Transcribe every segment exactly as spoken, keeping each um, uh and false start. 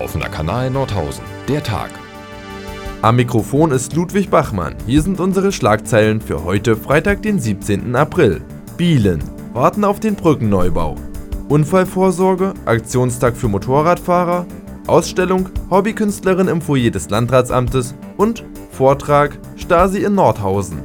Offener Kanal Nordhausen, der Tag. Am Mikrofon ist Ludwig Bachmann. Hier sind unsere Schlagzeilen für heute, Freitag, den siebzehnten April. Bielen warten auf den Brückenneubau. Unfallvorsorge, Aktionstag für Motorradfahrer, Ausstellung, Hobbykünstlerin im Foyer des Landratsamtes und Vortrag Stasi in Nordhausen.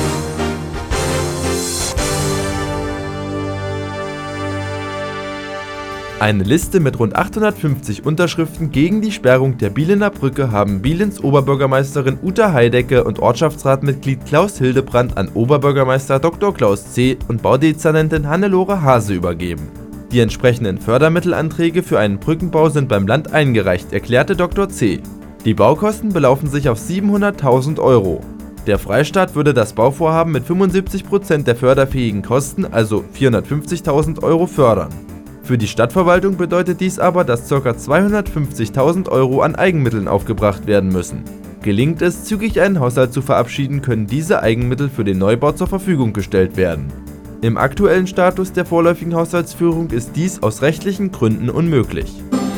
Eine Liste mit rund achthundertfünfzig Unterschriften gegen die Sperrung der Bielener Brücke haben Bielens Oberbürgermeisterin Uta Heidecke und Ortschaftsratmitglied Klaus Hildebrandt an Oberbürgermeister Doktor Klaus C. und Baudezernentin Hannelore Hase übergeben. Die entsprechenden Fördermittelanträge für einen Brückenbau sind beim Land eingereicht, erklärte Doktor C. Die Baukosten belaufen sich auf siebenhunderttausend Euro. Der Freistaat würde das Bauvorhaben mit fünfundsiebzig Prozent der förderfähigen Kosten, also vierhundertfünfzigtausend Euro, fördern. Für die Stadtverwaltung bedeutet dies aber, dass ca. zweihundertfünfzigtausend Euro an Eigenmitteln aufgebracht werden müssen. Gelingt es, zügig einen Haushalt zu verabschieden, können diese Eigenmittel für den Neubau zur Verfügung gestellt werden. Im aktuellen Status der vorläufigen Haushaltsführung ist dies aus rechtlichen Gründen unmöglich.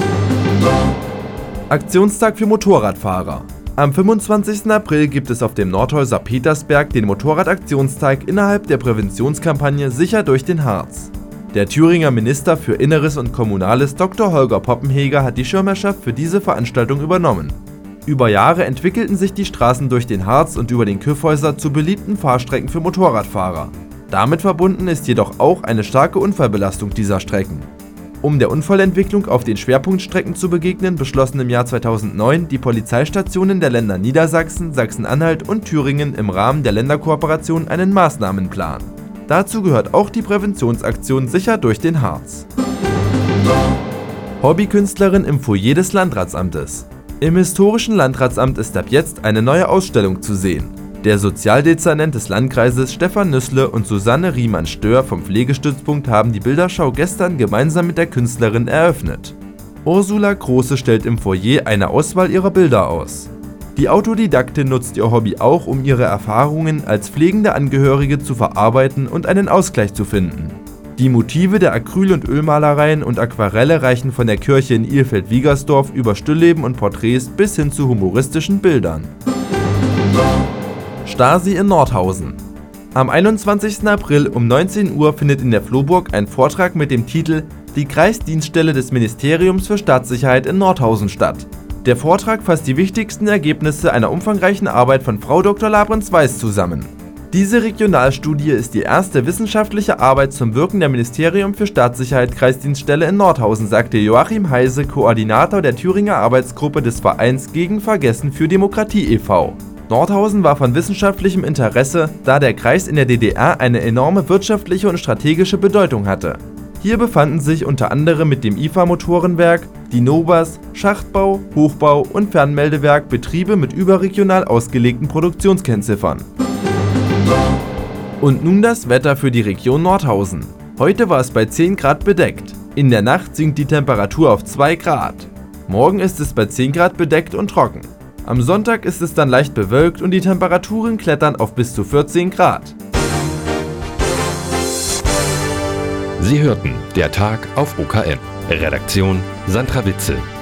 Aktionstag für Motorradfahrer. Am fünfundzwanzigsten April gibt es auf dem Nordhäuser Petersberg den Motorradaktionstag innerhalb der Präventionskampagne Sicher durch den Harz. Der Thüringer Minister für Inneres und Kommunales Doktor Holger Poppenheger hat die Schirmherrschaft für diese Veranstaltung übernommen. Über Jahre entwickelten sich die Straßen durch den Harz und über den Kyffhäuser zu beliebten Fahrstrecken für Motorradfahrer. Damit verbunden ist jedoch auch eine starke Unfallbelastung dieser Strecken. Um der Unfallentwicklung auf den Schwerpunktstrecken zu begegnen, beschlossen im Jahr zweitausendneun die Polizeistationen der Länder Niedersachsen, Sachsen-Anhalt und Thüringen im Rahmen der Länderkooperation einen Maßnahmenplan. Dazu gehört auch die Präventionsaktion Sicher durch den Harz. Hobbykünstlerin im Foyer des Landratsamtes. Im historischen Landratsamt ist ab jetzt eine neue Ausstellung zu sehen. Der Sozialdezernent des Landkreises Stefan Nüssle und Susanne Riemann-Stör vom Pflegestützpunkt haben die Bilderschau gestern gemeinsam mit der Künstlerin eröffnet. Ursula Große stellt im Foyer eine Auswahl ihrer Bilder aus. Die Autodidaktin nutzt ihr Hobby auch, um ihre Erfahrungen als pflegende Angehörige zu verarbeiten und einen Ausgleich zu finden. Die Motive der Acryl- und Ölmalereien und Aquarelle reichen von der Kirche in Ilfeld-Wiegersdorf über Stillleben und Porträts bis hin zu humoristischen Bildern. Stasi in Nordhausen. Am einundzwanzigsten April um neunzehn Uhr findet in der Flohburg ein Vortrag mit dem Titel »Die Kreisdienststelle des Ministeriums für Staatssicherheit in Nordhausen« statt. Der Vortrag fasst die wichtigsten Ergebnisse einer umfangreichen Arbeit von Frau Doktor Labrenz-Weiß zusammen. Diese Regionalstudie ist die erste wissenschaftliche Arbeit zum Wirken der Ministerium für Staatssicherheit Kreisdienststelle in Nordhausen, sagte Joachim Heise, Koordinator der Thüringer Arbeitsgruppe des Vereins Gegen Vergessen für Demokratie e V Nordhausen war von wissenschaftlichem Interesse, da der Kreis in der D D R eine enorme wirtschaftliche und strategische Bedeutung hatte. Hier befanden sich unter anderem mit dem I F A-Motorenwerk, die Nobas, Schachtbau, Hochbau und Fernmeldewerk Betriebe mit überregional ausgelegten Produktionskennziffern. Und nun das Wetter für die Region Nordhausen. Heute war es bei zehn Grad bedeckt. In der Nacht sinkt die Temperatur auf zwei Grad. Morgen ist es bei zehn Grad bedeckt und trocken. Am Sonntag ist es dann leicht bewölkt und die Temperaturen klettern auf bis zu vierzehn Grad. Sie hörten der Tag auf O K M. Redaktion Sandra Witzel.